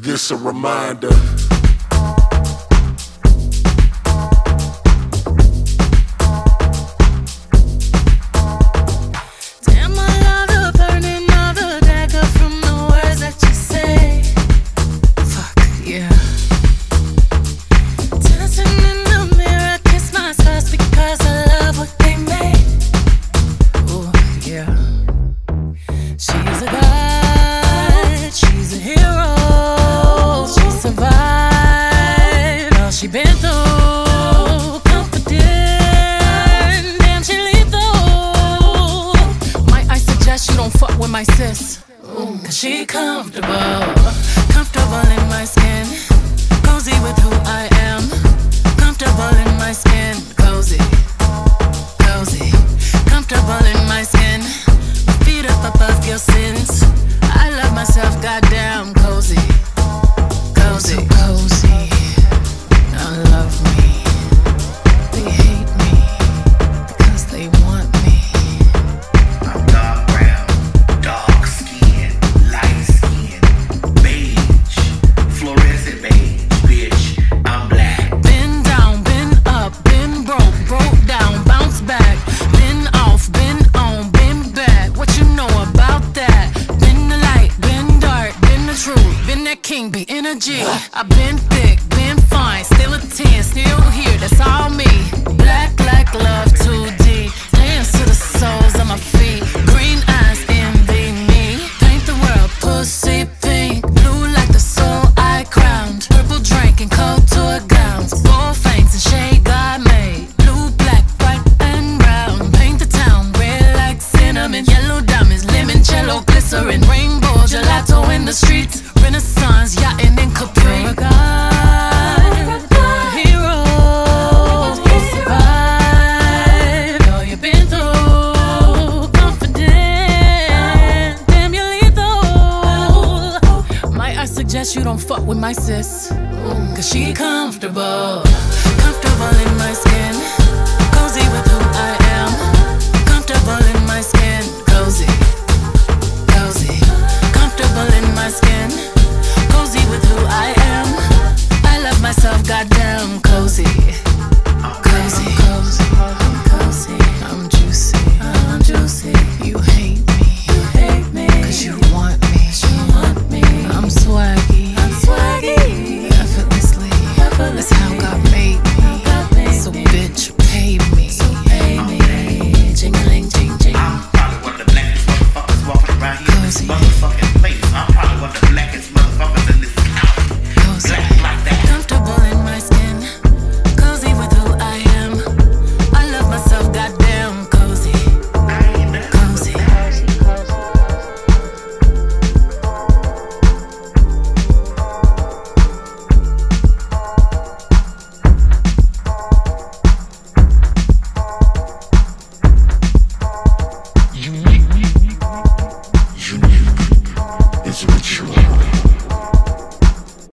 this a reminder. She been through, confident, damn she lethal. Might I suggest you don't fuck with my sis? Cause she comfortable, comfortable in my skin, cozy with who I am, comfortable in my skin, cozy, cozy, comfortable in my skin, my feet up above your sins. I love myself, goddamn cozy, cozy, cozy. Love me, they hate me because they want me. I'm dark brown, dark skin, light skin, beige, fluorescent beige, bitch, I'm black. Been down, been up, been broke, broke down, bounce back. Been off, been on, been back. What you know about that? Been the light, been dark, been the truth, been that king, be energy. I've been thick, been fine, still a 10, still here, that's all me. Black like love, 2D. Dance to the soles of my feet. Green eyes envy me. Paint the world pussy pink. Blue like the soul I crowned. Purple drink and cold tour gowns. Gold fangs and shade God made. Blue, black, white, and brown. Paint the town red like cinnamon. Yellow diamonds, limoncello, glycerin. Rainbow, gelato in the streets. Renaissance, yachting in Capri. You don't fuck with my sis, cause she comfortable, comfortable in my skin, cozy with who I am, comfortable in my skin, cozy.